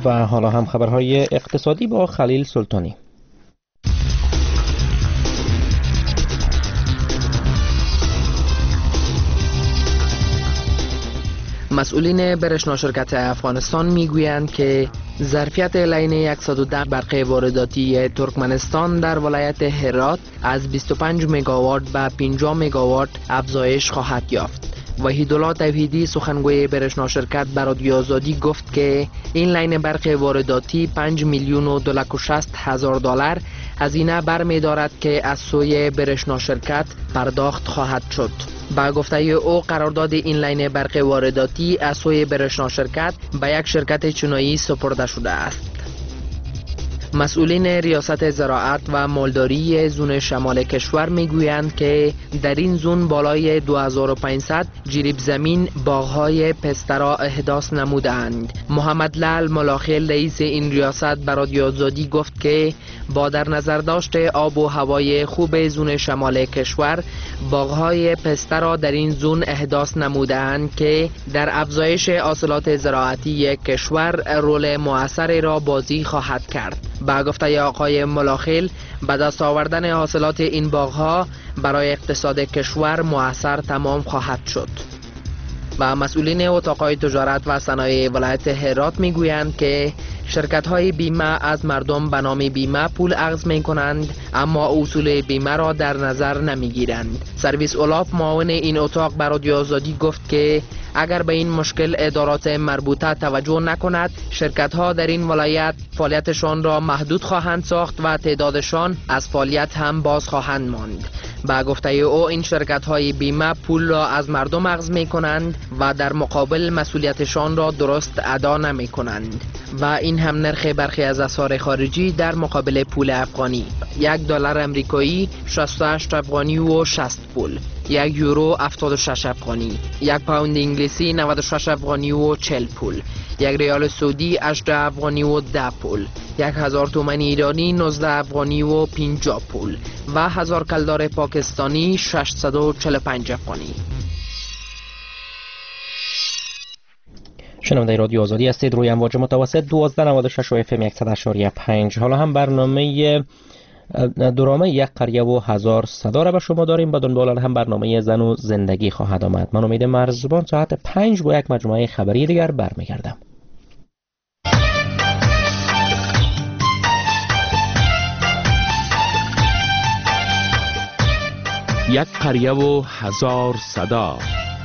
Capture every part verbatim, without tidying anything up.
و حالا هم خبرهای اقتصادی با خلیل سلطانی. مسئولین برشنا شرکت افغانستان میگویند که ظرفیت لین صد و ده برق وارداتی ترکمنستان در ولایت هرات از بیست و پنج مگاوات به پنجاه مگاوات افزایش خواهد یافت. وحیدالله توحیدی سخنگوی برشنا شرکت به رادیو آزادی گفت که این لین برق وارداتی پنج میلیون و دو لک و شصت هزار دلار هزینه برمی دارد که از سوی برشنا شرکت پرداخت خواهد شد. با گفته او قرارداد این لین برق وارداتی از سوی برشنا شرکت به یک شرکت چینایی سپرده شده است. مسئولین ریاست زراعت و مالداری زون شمال کشور میگویند که در این زون بالای دو هزار و پانصد جریب زمین باغهای پسته را احداث نمودند. محمد لال ملاخل رئیس این ریاست به رادیو آزادی گفت که با در نظر داشت آب و هوای خوب زون شمال کشور باغهای پسته را در این زون احداث نمودند که در افزایش حاصلات زراعتی کشور رول مؤثری را بازی خواهد کرد. با گفته آقای ملاخل به دست آوردن حاصلات این باغها برای اقتصاد کشور مؤثر تمام خواهد شد. و مسئولین اتاقهای تجارت و صنایع ولایت هرات میگویند که شرکت های بیمه از مردم به نام بیمه پول اخذ می کنند اما اصول بیمه را در نظر نمی گیرند. سرویس اولاف معاون این اتاق به رادیو آزادی گفت که اگر به این مشکل ادارات مربوطه توجه نکند شرکت ها در این ولایت فعالیتشان را محدود خواهند ساخت و تعدادشان از فعالیت هم باز خواهند ماند. با گفته او این شرکت های بیمه پول را از مردم اخذ می کنند و در مقابل مسئولیتشان را درست ادا نمی کنند و این هم نرخ برخی از اسعار خارجی در مقابل پول افغانی. یک دلار امریکایی شصت و هشت افغانی و شصت پول، یک یورو هفتاد و شش افغانی، یک پوند انگلیسی نود و شش افغانی و چهل پول، یک ریال سعودی هشت افغانی و ده پول، یک هزار تومان ایرانی نوزده افغانی و پنجاه پول و هزار کلدار پاکستانی ششصد و چهل و پنج افغانی. شنونده رادیو آزادی هستید روی امواج متوسط دوازده نود و شش و اف ام صد و هشت و پنج. حالا هم برنامه درامه یک قریه و هزار صدا را به شما داریم. با دنبال هم برنامه زن و زندگی خواهد آمد. من امید مرزبان ساعت پنج با یک مجموعه خبری دیگر برمیگردم. یک قریه و هزار صدا.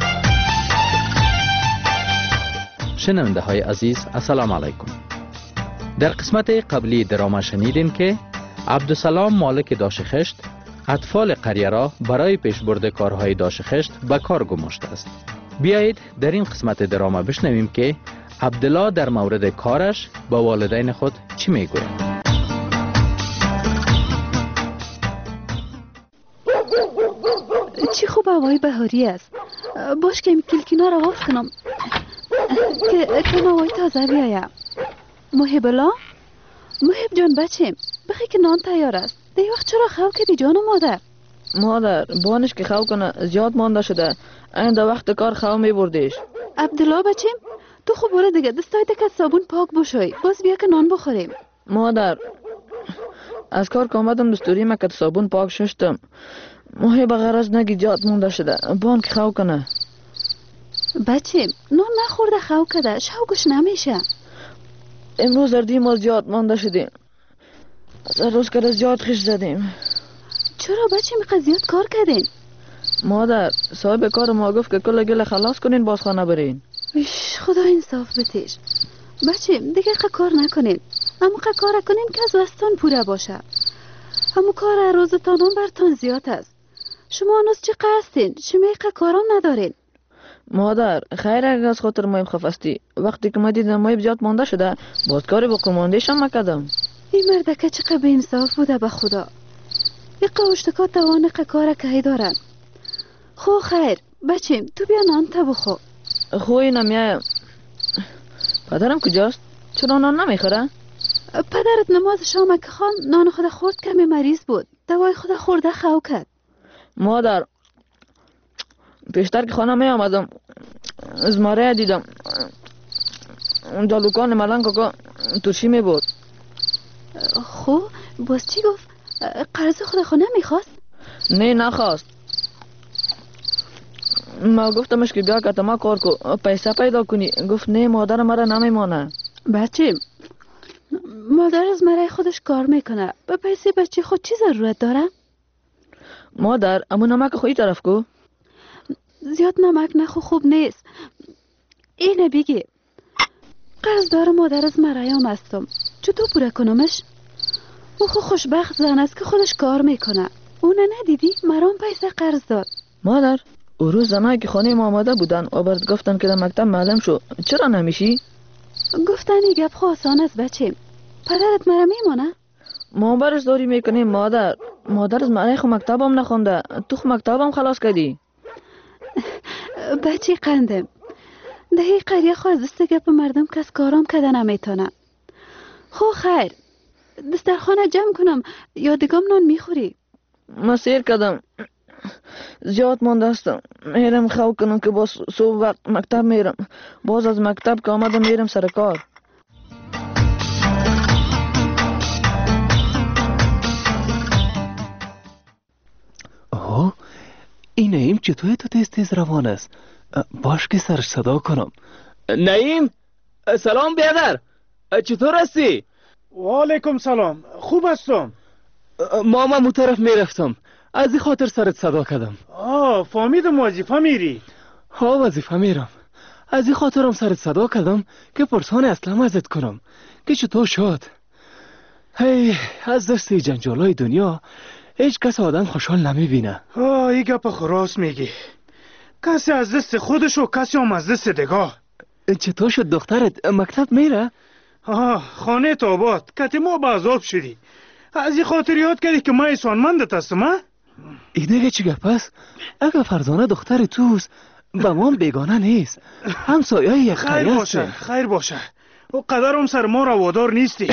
شنونده های عزیز السلام علیکم. در قسمت قبلی دراما شنیدیم که عبدالسلام مالک داشخشت اطفال قریه را برای پیشبرد کارهای داشخشت به کار گماشته است. بیایید در این قسمت دراما بشنویم که عبدالله در مورد کارش با والدین خود چی میگوید. چی خوب هوای بهاری است. باش که کلکینا را آف کنم که که هوای تازه بیایم. محب الله، محب جان بچیم بخی که نان تیار است. دی وقت چرا خو کدی جان مادر؟ مادر بانش که خو کنه زیاد مانده شده. این دا وقت کار خو می بردیش. عبدالله بچیم تو خوب برو دیگه دستای دکت صابون پاک بشوی باز بیا که نان بخوریم. مادر از کار که آمدم دستوری مکت صابون پاک ششتم. محب غرض نگی جات مونده شده. بان که خو کنه. بچیم نان نخورده خو کده شوقش نمیشه. امروز اردی ما زیاد مانده شدیم. سر روز که زیاد خیش زدیم. چرا بچه میقدر زیاد کار کردین؟ مادر صاحب کار ما گفت که کل گل خلاص کنین باز خانه برین. ایش خدا انصاف بتیش. بچه دیگه قه کار نکنین. اما قه کار کنین که از وستان پوره باشه. اما کار روزتانون برتان زیاد است. شما هنوز چی قصدین؟ شما قه کاران ندارین؟ مادر خیر اگه از خاطر مایم خفستی. وقتی که ما دیدم مایم زیاد مانده شده باز کاری با کماندیش هم مکدم. این مردکه چقدر به انصاف بوده به خدا. یک قوشتکا توان قکاره که هی دارن. خو خیر بچیم تو بیا نان تا بخو. خوی نمیایم. پدرم کجاست؟ چرا نان نمیخوره؟ پدرت نماز شام که خان نان خود خورد کمی مریض بود. دوای خود خورده خو کرد. مادر پیشتر که خانه می آمدم ازماره دیدم. اونجا لوکان ملنگ که ترشی می بود. خب باز چی گفت؟ قرض خود خود نمیخواست؟ نه نخواست. ما گفتمش که بیا که ما کار کو پیسه پیدا کنی. گفت نه مادر مرا نمیمانه. بچه مادر از مرای خودش کار میکنه. به پیسه بچه خود چی ضرورت داره؟ مادر امو نمک خویی طرف کو. زیاد نمک نخو خوب نیست. اینه بگی قرض داره مادر از مرایم هستم. چطور پوره کنمش؟ او خو خوشبخت زن است که خودش کار میکنه. اونه ندیدی؟ مرام پیسه قرض داد. مادر او روز زنایی که خانه ما آمده بودن و برد گفتن که در مکتب معلم شو. چرا نمیشی؟ گفتن این گپ خو آسان است بچه. پدرت مرا میمانه؟ ما برش داری میکنیم مادر. مادر از مرای خو مکتبم نخونده. تو خو مکتبم خلاص کردی. بچه قندم دهی قریه خو از دست گپ مردم کس کارام کده نمیتونه. خو خیر دسترخانه جمع کنم یادگام نان میخوری؟ ما سیر کردم زیاد مانده هستم. میرم خو کنم که باز صبح وقت مکتب میرم. باز از مکتب که آمدم میرم سر کار. آه این نعیم چطور تو تیز تیز روان است؟ باش که سرش صدا کنم. نعیم سلام بیادر چطور هستی؟ و علیکم سلام خوب هستم. ماما مو طرف میرفتم از این خاطر سرت صدا کردم. آه فهمیدم وظیفه میری. ها وظیفه میرم. از این خاطرم سرت صدا کردم که پرسان اصلا ازت کنم که چطور شد. هی از دست جنجالای دنیا هیچ کس آدم خوشحال نمیبینه. آه این گپ خراس میگی. کسی از دست خودش و کسی هم از دست دگاه. چطور شد دخترت مکتب میره؟ آه خانه تا آباد کتی ما به عذاب شدی. از این خاطر یاد کردی که ما ایسانمندت هستم ها؟ این دیگه چی گپ است؟ اگه فرزانه دختر توست به ما بیگانه نیست. همسایه یک خیر قریه باشه است. خیر باشه و قدرم سر ما روادار نیستی.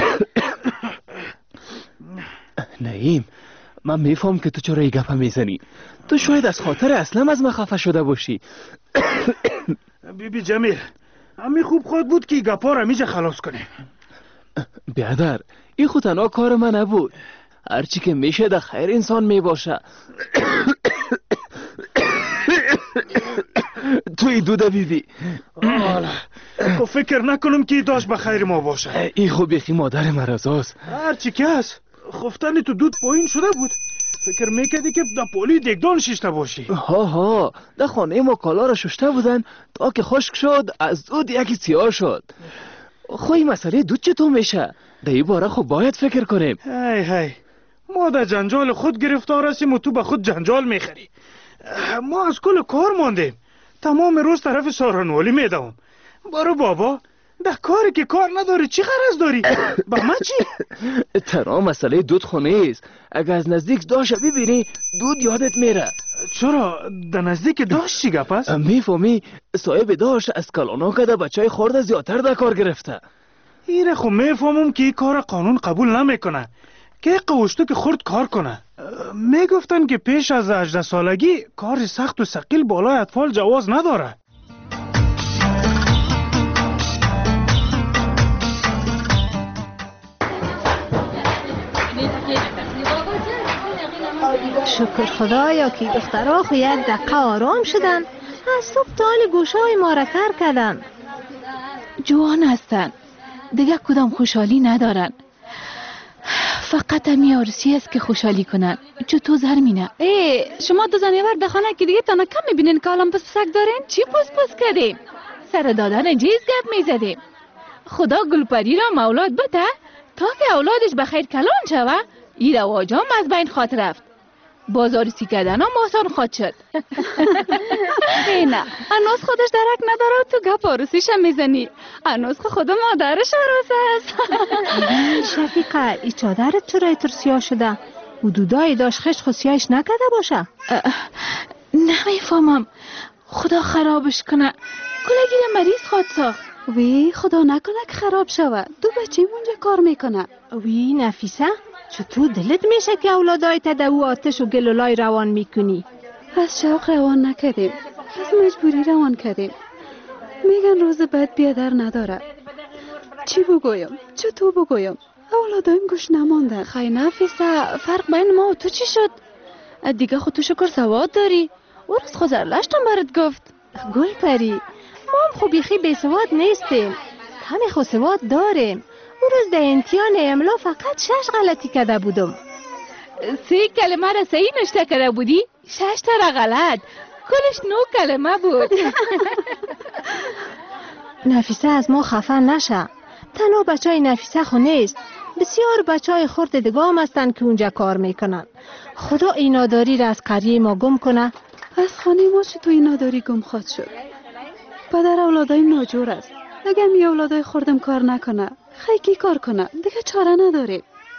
نعیم من میفهم که تو چرا این گپ میزنی. تو شاید از خاطر اصلا از من خفه شده باشی. بی بی جمیل امی خوب خود بود که گپا را میجا خلاص کنه. بیادر این خود تنها کار من نبود. هرچی که میشه در خیر انسان میباشه. توی دوده بیبی خب فکر نکنم که داشت به خیر ما باشه. این خوب یکی مادر مرزاست. هرچی که هست خفتن تو دود پایین شده بود. فکر میکردی که در پولی دگدان ششته باشی. ها ها در خانه ما کالا را ششته بودن تا که خشک شد از دود یکی سیاه شد. خوی مسئله دود چطور میشه؟ در این باره خب باید فکر کنیم. هی هی ما در جنجال خود گرفتار هستیم و تو به خود جنجال میخری. ما از کل کار ماندیم. تمام روز طرف سارانوالی میدوم. برو بابا در کاری که کار نداری چی غرض داری؟ با من چی؟ تنها مسئله دود خونه است. اگه از نزدیک داشت ببینی دود یادت میره. چرا در نزدیک داشت چی گپ است؟ میفهمی صاحب داشت از کلانا که در بچه های خورده زیادتر در کار گرفته. اینه خب میفهمم که این کار قانون قبول نمیکنه که قوشتو که خورد کار کنه. میگفتن که پیش از هجده سالگی کار سخت و ثقیل بالای اطفال جواز نداره. شکر خدایا که دخترها خو یک دقیقه آرام شدن. از صبح تا حال گوشای ما را کر کردن. جوان هستن دیگه کدام خوشحالی ندارن. فقط همی عروسی است که خوشحالی کنن. چطور زرمینه؟ ای شما دو زنیور در خانه که دیگه تانا کم میبینین که الان پس پسک دارین؟ چی پس پس کردیم؟ سر دادن جیز گپ میزدیم. خدا گلپری را مولاد بده تا که اولادش بخیر کلان شوه. این رواجام از بین خاطر رفت. بازار سی کردن هم آسان خواد شد. ای نه هنوز خودش درک نداره تو گپ عروسیش هم میزنی. هنوز خدا مادرش عروس است. شفیقه ای چادرت چرا ایتر سیاه شده؟ حدودای داشت خشت خو سیاهش نکده باشه؟ نمیفهمم. خدا خرابش کنه. کلگی مریض خواد ساخت. وی خدا نکنه که خراب شوه. دو بچه اونجا کار میکنه. وی نفیسه چطور دلت میشه که اولادای تا دو آتش و گلولای روان میکنی؟ از شوق روان نکردیم. از مجبوری روان کردیم. میگن روز بعد بیادر نداره. چی بگویم؟ چطور بگویم؟ اولادایم گوش نماندن. خی نفیسه، فرق بین ما و تو چی شد؟ دیگه خود تو شکر سواد داری. او روز خوزرلشتم برات گفت. گل پری، ما هم خو بیخی بی سواد نیستیم، همه خو سواد داریم. او روز در امتحان املا فقط شش غلطی کرده بودم. سه کلمه را صحیح نشته کرده بودی؟ شش تا را غلط. کلش نو کلمه بود. نفیسه از ما خفه نشه. تنها بچه های نفیسه خو نیست، بسیار بچه های خورد دیگه هم هستن که اونجا کار میکنن. خدا ایناداری را از قریه ما گم کنه. از خانه ما چطور ایناداری گم خواهد شد؟ پدر اولادایم ناجور است. اگر می اولادای خوردم کار نکنه، خیلی کار کنه، دیگه چاره نداریم.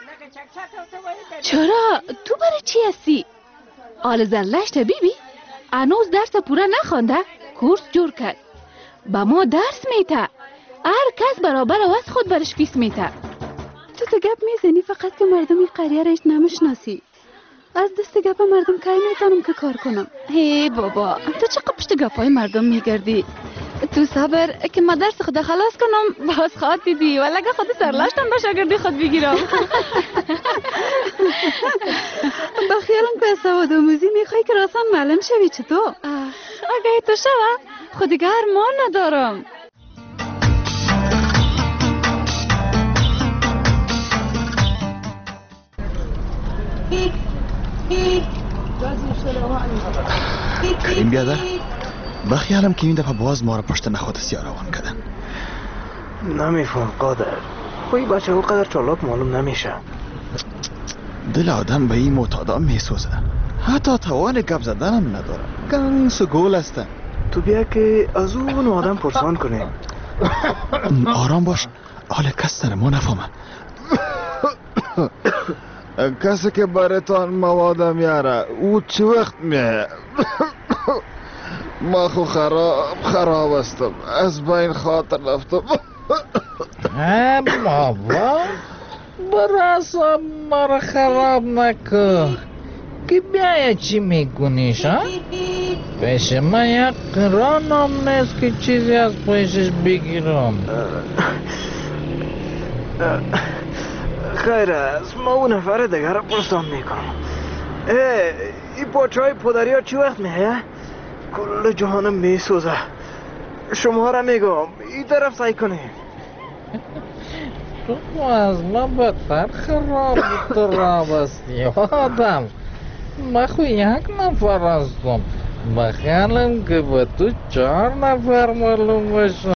چرا؟ تو برای چی هستی؟ آل زرلشت بیبی؟ انوز درس پورا نخوانده؟ کورس جور کرد. با ما درس میته. هر کس برابر از خود برش فیس میته. تو تو گپ میزنی فقط که مردمی قریه رایش نمیشناسی. از دست گپ مردم که میتونم که کار کنم. هی بابا، تو چه پشت گپای مردم میگردی؟ تو صبر که ما درس خود خلاص کنم باز خواد دیدی ولی اگه خود سرلاشتم با شاگردی خود بگیرم. با خیالم که سواد آموزی میخوای که راسن معلم شوی چطور؟ اگه تو شوه خود دیگه ارمان ندارم. کریم بیادر بخیالم که این دفعه باز ما را پشت نخواد سیاروان کردن. نمیفهم قادر، خوی بچه او قدر چالاک معلوم نمیشه. دل آدم به این معتادا میسوزه، حتی توان گپ زدنم نداره، گنس و گول هستن. تو بیا که از اون آدم پرسان کنیم. آرام باش، حال کس سر ما نفهمه. کسی که برایتان مواد میاره او چه وقت میه؟ ما خو خراب خراب هستم، از بین خاطر رفتم. ها بابا براسم مرا خراب نکن که بیایی چی میکنیش ها؟ پیش من یک قرانم نیست که چیزی از پیشش بگیرم. خیر است، ما اون نفر دیگر را پرسان میکنم. این پاچه پدری ها چی وقت میه؟ کل جهانم میسوزه. شما را میگم این طرف سعی کنیم. تو از من بدتر خراب تو را بستی آدم. من خو یک نفر هستم، بخیالم که به تو چهار نفر معلوم باشه.